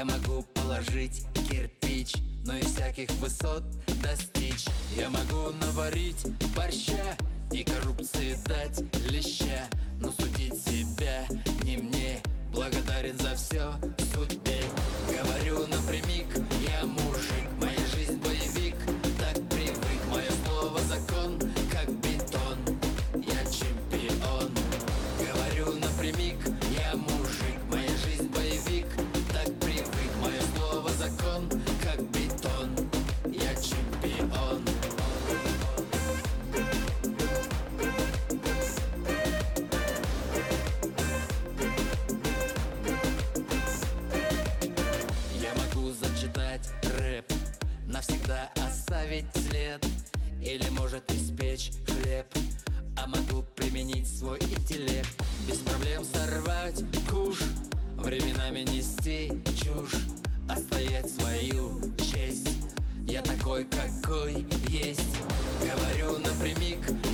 Я могу положить кирпич, но и всяких высот достичь. Я могу наварить борща и коррупции дать леща, но судить себя не мне, благодарен за все судьбе. Говорю напрямик, я мужик, моя жизнь боевик, так привык. Мое слово закон, как бетон, я чемпион. Говорю напрямик, я мужик, моя жизнь боевик, так привык. Мое слово закон, как бетон, я чемпион. Я могу зачитать рэп, навсегда оставить след, или может испечь хлеб, а могу применить свой интеллект. Без проблем сорвать куш, временами нести чушь, отстоять свою честь. Я такой, какой есть. Говорю напрямик,